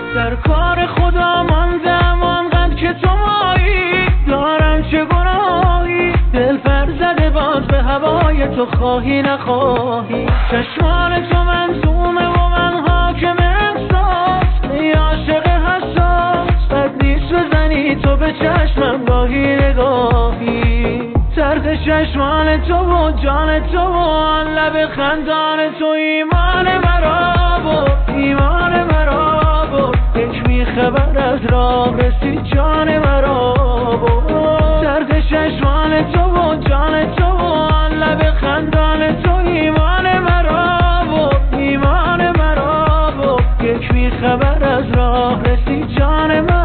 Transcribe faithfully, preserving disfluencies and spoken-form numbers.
در کار خدا ماندم آنقدر که تو مایی، دارم چه گناهی دل پر زده باز به هوای تو، خواهی نخواهی چشمان تو منظومه و من حاکم احساس، ای عاشق حساس بد نیست بزنی تو به چشمم گاهی نگاهی، طرح چشمان تو و جان تو و آن لب خندان تو ایمان مرا بود، ایمان مرا بود، یک میخبر از راه رسید جان مرا بود، طرح چشمان تو و جان تو و آن لب خندان تو ایمان مرا بود، ایمان مرا بود، یک میخبر از راه رسید جان مرا.